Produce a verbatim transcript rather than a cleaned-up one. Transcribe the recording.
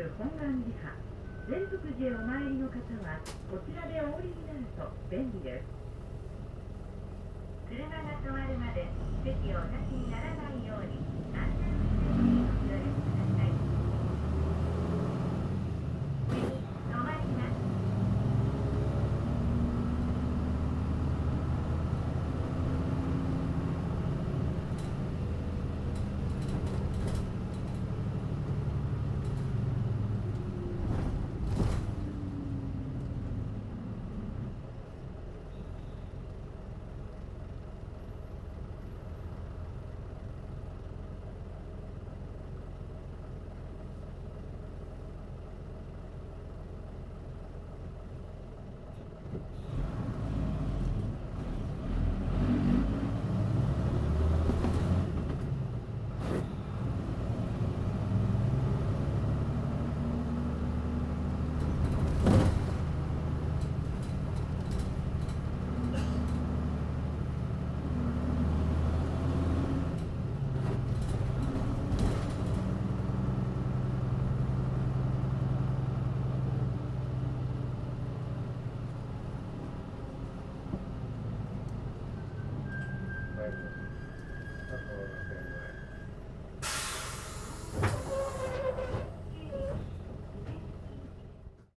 いう本願寺派、善福寺へお参りの方はこちらでお降りになると便利です。車が止まるまで席をお立ちにならないように安全運転を